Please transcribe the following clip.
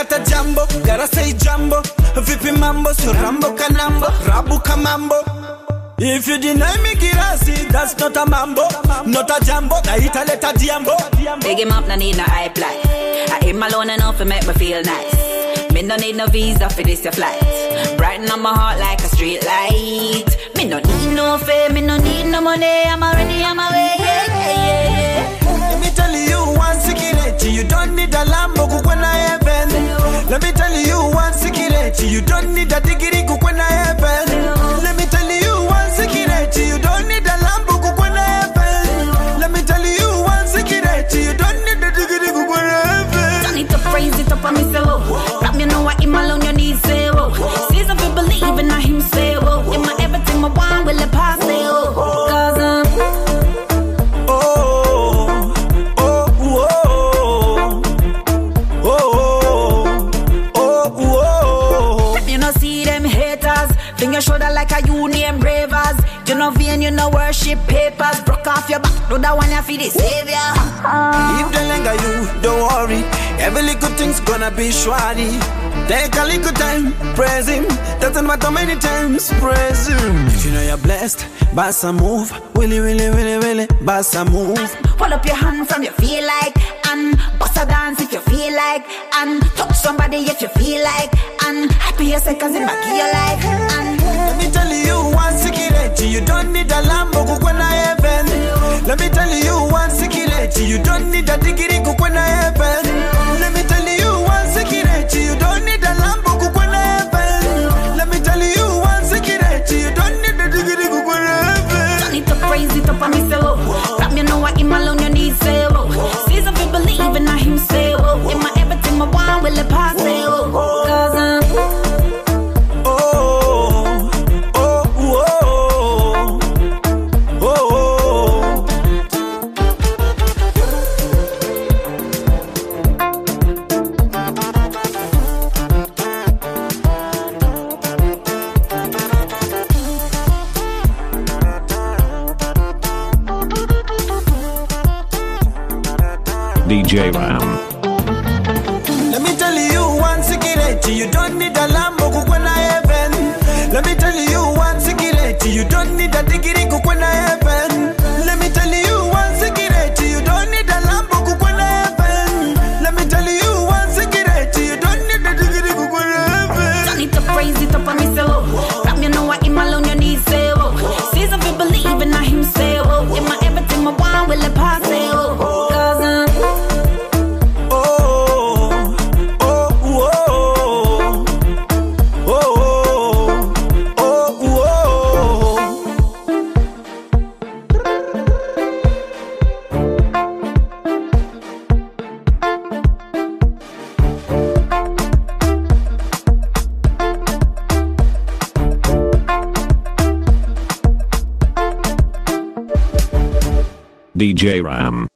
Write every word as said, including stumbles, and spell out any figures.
kata jambo, gotta say jambo. Vipi mambo, so rambo kanambo, rabu kamambo. If you deny me kirasi, that's not a mambo, not a jambo, na italeta diambo. Big him up, no need no hype life. I him alone enough to make me feel nice. Me no need no visa for this your flight. Brighten up my heart like a street light. Me no need no fame, me no need no money. I'm already on my way, yeah, yeah, yeah. Let me tell you one secret, you don't need a Lambo kukwena heaven. Let me tell you one secret, you don't need a degree kukwena heaven. Let me tell you one secret, you don't need a Lambo kukwena heaven. Let me tell you one secret, you don't need a degree kukwena heaven. Don't need to praise it up on me, say whoa. Rap me know what him alone you need, say whoa. Season for believing I him, say whoa. In my everything my one will it pass, say whoa. Cause um your shoulder like a union bravers. You know vain, you know worship papers. Broke off your back, do that one you feel the savior. uh. If they linger you, don't worry. Every little thing's gonna be shwari. Take a little time, praise him. Doesn't matter many times, praise him. If you know you're blessed, boss a move. Willy, willy, willy, willy, boss a move. Hold up your hand from you feel like. And bust a dance if you feel like. And touch somebody if you feel like. And happy your seconds in back of your life. And let me tell you one secret, you don't need a Lambo kukwena heaven. Let me tell you one secret, you don't need a degree kukwena heaven. Let me tell you one secret, you don't need a Lambo kukwena heaven. Let me tell you one secret, you don't need a degree kukwena heaven. Don't need to praise it up on me, say whoa. Rap me know what him alone you need, say whoa. Season for believing I him, say whoa. In my everything my one will it pass, say whoa. Cause um D J Ram. Let me tell you one secret, you don't need a Lambo kukwena heaven. Let me tell you one secret, you don't need a degree kukwena heaven. Let me tell you one secret, you don't need a Lambo kukwena heaven. Let me tell you one secret, you don't need a degree kukwena heaven. don't need to praise it up on me, say whoa. Rap me know what him alone you need, say whoa. Season for believing I him, say whoa. In my everything my one will it pass, say whoa. Cause um D J Ram.